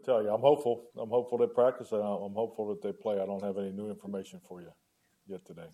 to tell you. I'm hopeful. I'm hopeful they practice. I'm hopeful that they play. I don't have any new information for you yet today.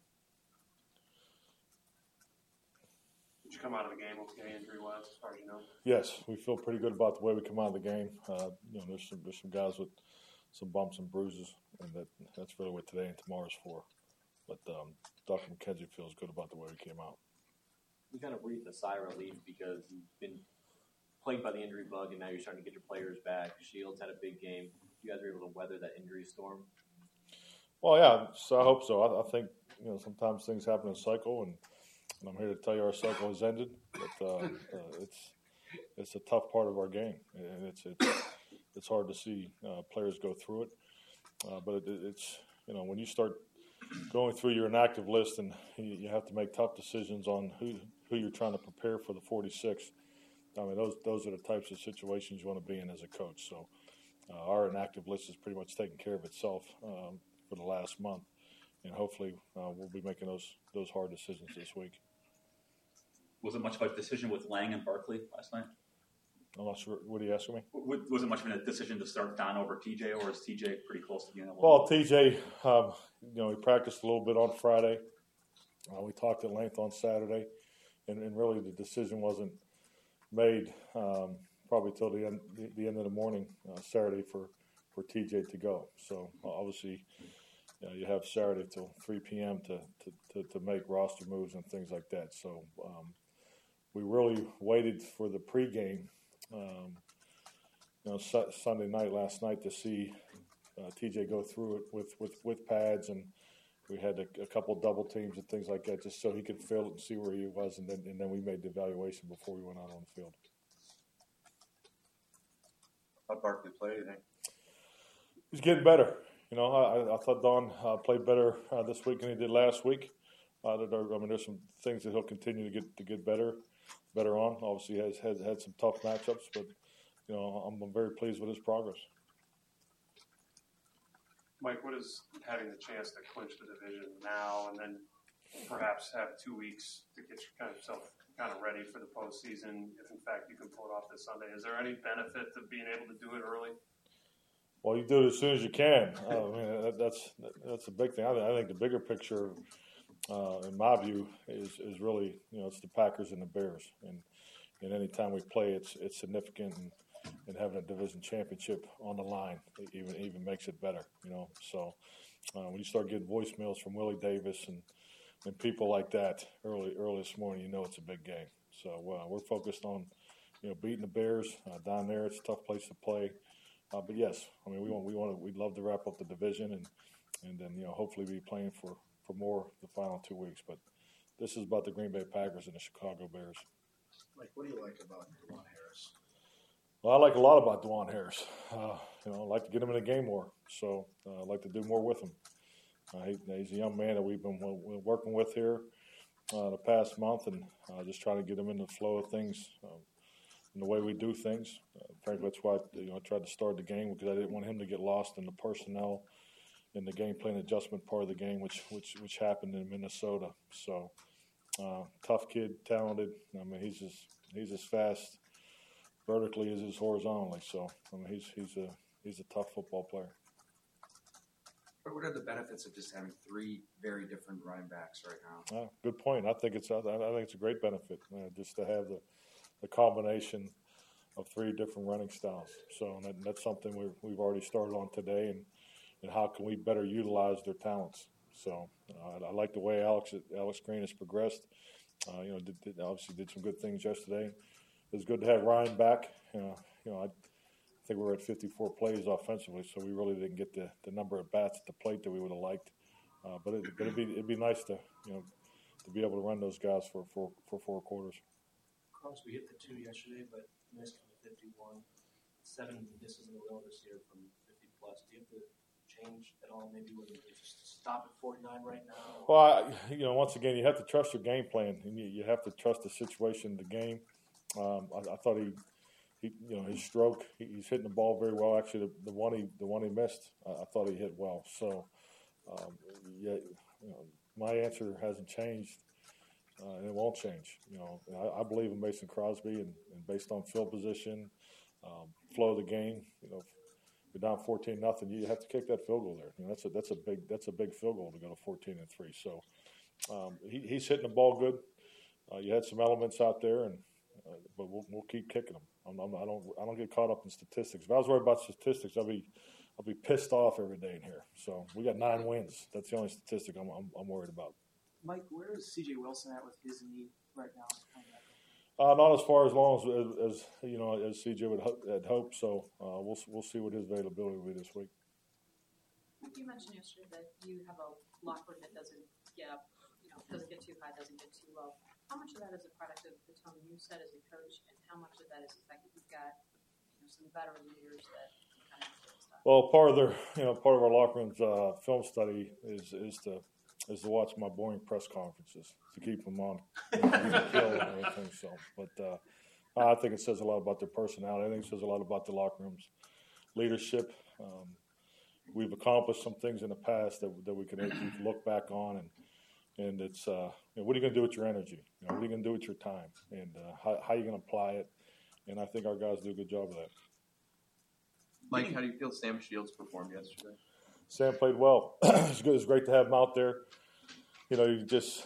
Did you come out of the game okay injury-wise, as far as you know? Yes, we feel pretty good about the way we come out of the game. There's some guys with some bumps and bruises, and that's really what today and tomorrow's for. But Dr. McKenzie feels good about the way we came out. You kind of breathed a sigh of relief because you've been plagued by the injury bug, and now you're starting to get your players back. Shields had a big game. You guys were able to weather that injury storm? Well, yeah, so I hope so. I think sometimes things happen in a cycle, and I'm here to tell you our cycle has ended. But it's a tough part of our game, and it's hard to see players go through it. But it's when you start going through your inactive list, and you have to make tough decisions on who you're trying to prepare for the 46. I mean, those are the types of situations you want to be in as a coach. So our inactive list is pretty much taking care of itself for the last month, and hopefully we'll be making those hard decisions this week. Was it much of a decision with Lang and Barkley last night? I'm not sure. What are you asking me? Was it much of a decision to start Don over TJ, or is TJ pretty close to being able? Well, TJ, he practiced a little bit on Friday. We talked at length on Saturday, and really the decision wasn't made probably till the end of the morning Saturday for TJ to go. So obviously, you have Saturday till 3 p.m. to make roster moves and things like that. So we really waited for the pregame. Sunday night, last night, to see TJ go through it with pads, and we had a couple double teams and things like that, just so he could feel it and see where he was, and then we made the evaluation before we went out on the field. How'd Barkley play, you think? He's getting better. I thought Don played better this week than he did last week. There's some things that he'll continue to get better on. Obviously, he has had some tough matchups, but I'm very pleased with his progress. Mike, what is having the chance to clinch the division now, and then perhaps have 2 weeks to get yourself kind of ready for the postseason, if in fact you can pull it off this Sunday? Is there any benefit to being able to do it early? Well, you do it as soon as you can. That's a big thing. I think the bigger picture, in my view, is really it's the Packers and the Bears, and any time we play, it's significant, and having a division championship on the line even makes it better. So when you start getting voicemails from Willie Davis and people like that early this morning, it's a big game. So we're focused on beating the Bears down there. It's a tough place to play. But yes, we'd love to wrap up the division and then hopefully be playing for more the final 2 weeks. But this is about the Green Bay Packers and the Chicago Bears. Mike, what do you like about Juwan Harris? Well, I like a lot about Juwan Harris. I like to get him in the game more, so I'd like to do more with him. He's a young man that we've been working with here the past month, and just trying to get him in the flow of things. In the way we do things. Frankly, that's why I tried to start the game, because I didn't want him to get lost in the personnel in the game plan adjustment part of the game, which happened in Minnesota. So tough kid, talented. He's as fast vertically as he is horizontally. So he's a tough football player. What are the benefits of just having three very different running backs right now? Good point. I think it's a great benefit just to have the combination of three different running styles. So that's something we've already started on today, and how can we better utilize their talents. So I like the way Alex Green has progressed. Obviously did some good things yesterday. It was good to have Ryan back. I think we were at 54 plays offensively, so we really didn't get the number of bats at the plate that we would have liked. But it'd be nice to be able to run those guys for 4 quarters. Crosby hit the 2 yesterday, but missed from the 51. 7 misses in a row this year from 50 plus. Do you have to change at all? Maybe when you just stop at 49 right now? Well, once again, you have to trust your game plan, and you have to trust the situation, the game. I thought he his stroke, he's hitting the ball very well. Actually, the one he missed, I thought he hit well. So, my answer hasn't changed. And it won't change. I believe in Mason Crosby, and based on field position, flow of the game. you're down 14-0, you have to kick that field goal there. You know, that's a big field goal to go to 14-3. So he's hitting the ball good. You had some elements out there, but we'll keep kicking them. I don't get caught up in statistics. If I was worried about statistics, I'll be pissed off every day in here. So we got 9 wins. That's the only statistic I'm worried about. Mike, where is C.J. Wilson at with his knee right now? Not as far as long as you know as CJ had hoped. So we'll see what his availability will be this week. You mentioned yesterday that you have a locker room that doesn't get up, doesn't get too high, doesn't get too low. How much of that is a product of the tone you set as a coach, and how much of that is the fact that you've got some veteran leaders that kind of stuff? Well, part of our locker room's film study is to watch my boring press conferences to keep them on, and everything. So, but I think it says a lot about their personality. I think it says a lot about the locker room's leadership. We've accomplished some things in the past that we can look back on, and it's what are you going to do with your energy? What are you going to do with your time, and how are you going to apply it? And I think our guys do a good job of that. Mike, how do you feel Sam Shields performed yesterday? Sam played well. It's good. It's great to have him out there. You just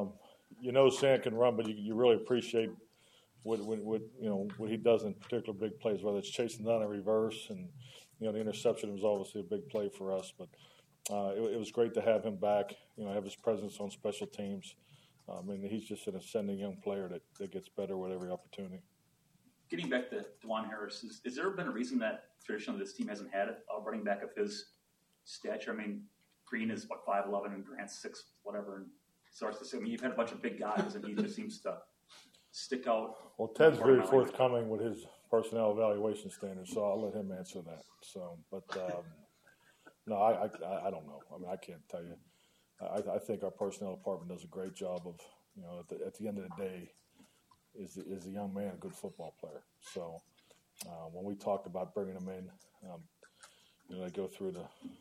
Sam can run, but you really appreciate what he does in particular big plays, whether it's chasing down a reverse, and the interception was obviously a big play for us. But it was great to have him back. Have his presence on special teams. He's just an ascending young player that gets better with every opportunity. Getting back to Dwan Harris, is there been a reason that traditionally this team hasn't had a running back of his stature? Green is 5'11" and Grant's 6 whatever, and starts to say. You've had a bunch of big guys, and he just seems to stick out. Well, Ted's very forthcoming with his personnel evaluation standards, so I'll let him answer that. So, but no, I don't know. I can't tell you. I think our personnel department does a great job of, at the end of the day, is a young man a good football player. So when we talked about bringing him in, they go through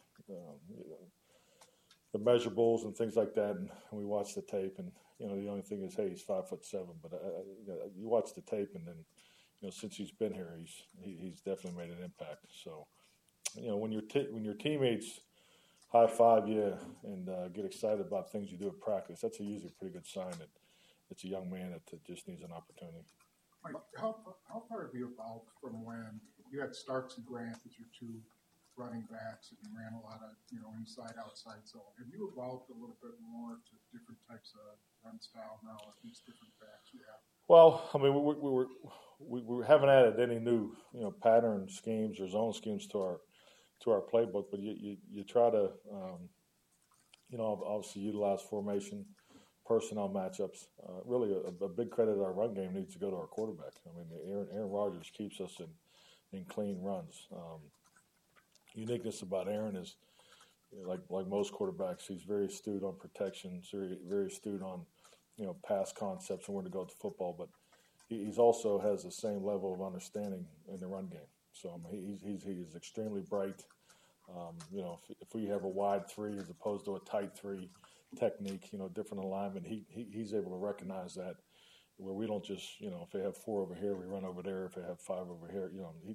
the measurables and things like that, and we watch the tape, and the only thing is, hey, he's 5'7", but you watch the tape, and then since he's been here, he's definitely made an impact. So when your teammates high five you and get excited about things you do at practice, that's usually a pretty good sign that it's a young man that just needs an opportunity. Mike, how far have you evolved from when you had Starks and Grant as your 2 running backs, and you ran a lot of inside outside zone? Have you evolved a little bit more to different types of run style now with these different backs you have? Well, we haven't added any new pattern schemes or zone schemes to our playbook, but you try to obviously utilize formation, personnel matchups. Really, a big credit to our run game needs to go to our quarterback. Aaron Rodgers keeps us in clean runs. Uniqueness about Aaron is, like most quarterbacks, he's very astute on protection, very, very astute on pass concepts and where to go with the football. But he's also has the same level of understanding in the run game. So he's extremely bright. If we have a wide 3 as opposed to a tight 3 technique, different alignment, he's able to recognize that, where we don't just if they have 4 over here, we run over there. If they have 5 over here,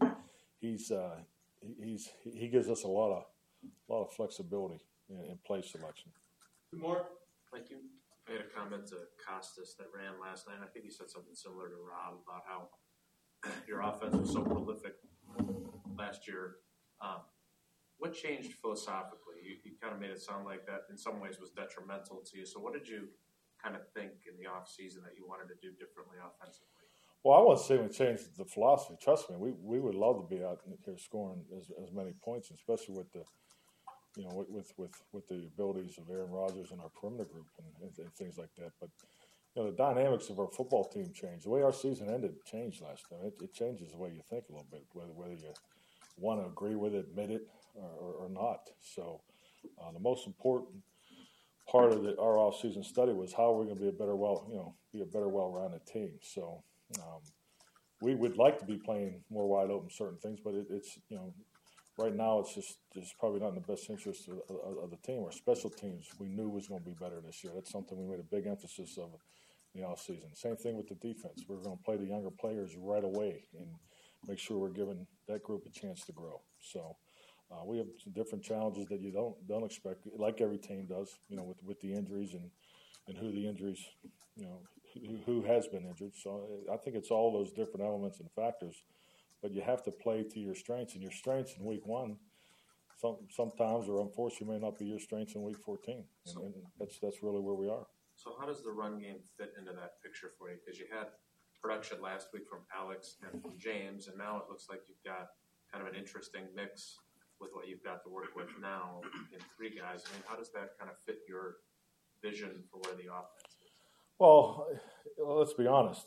he gives us a lot of flexibility in play selection. Good morning. Thank you. I had a comment to Costas that ran last night. I think he said something similar to Rob about how your offense was so prolific last year. What changed philosophically? You kind of made it sound like that in some ways was detrimental to you. So what did you kind of think in the offseason that you wanted to do differently offensively? Well, I wouldn't say we changed the philosophy. Trust me, we would love to be out here scoring as many points, especially with the with the abilities of Aaron Rodgers and our perimeter group and things like that. But the dynamics of our football team changed. The way our season ended changed last time. It changes the way you think a little bit, whether you want to agree with it, admit it, or not. So the most important part of our off-season study was how we're going to be a better, well-rounded team. So we would like to be playing more wide open certain things, but it's right now it's just probably not in the best interest of the team. Our special teams we knew was going to be better this year. That's something we made a big emphasis of in the offseason. Same thing with the defense. We're going to play the younger players right away and make sure we're giving that group a chance to grow. So We have some different challenges that you don't expect, like every team does, with the injuries and who the injuries, who has been injured. So I think it's all those different elements and factors, but you have to play to your strengths, and your strengths in week 1 sometimes, or unfortunately, may not be your strengths in week 14, and that's really where we are. So how does the run game fit into that picture for you? Because you had production last week from Alex and from James, and now it looks like you've got kind of an interesting mix with what you've got to work with now in 3 guys. I mean, how does that kind of fit your vision for where the offense is? Well, let's be honest.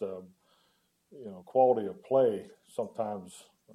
Quality of play sometimes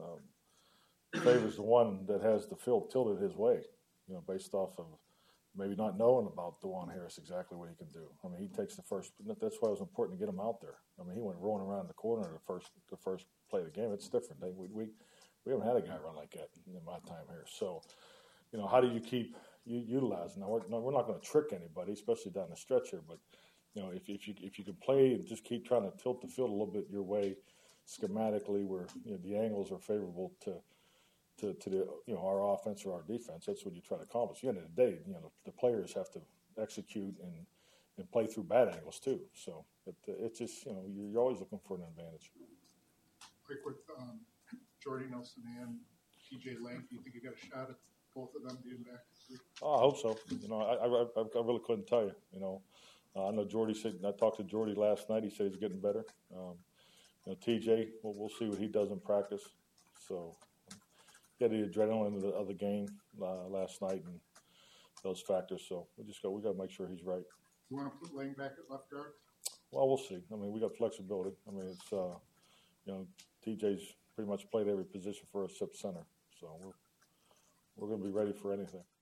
favors the one that has the field tilted his way, based off of maybe not knowing about Dajuan Harris exactly what he can do. I mean, he takes the first. That's why it was important to get him out there. I mean, he went rolling around the corner the first play of the game. It's different. We haven't had a guy run like that in my time here. So, how do you keep utilizing? Now, we're not going to trick anybody, especially down the stretch here. But if you can play and just keep trying to tilt the field a little bit your way, schematically, where the angles are favorable to the our offense or our defense, that's what you try to accomplish. At the end of the day, the players have to execute and play through bad angles too. So it's just you're always looking for an advantage. Like with Jordy Nelson and TJ Lang, do you think you got a shot at both of them being back this week? Oh, I hope so. I really couldn't tell you. I know Jordy said. I talked to Jordy last night. He said he's getting better. TJ, we'll see what he does in practice. So. Get the adrenaline of the game last night and those factors. So we got to make sure he's right. You want to put Lang back at left guard? Well, we'll see. I mean, we got flexibility. I mean, it's TJ's pretty much played every position for us except center. So we're going to be ready for anything.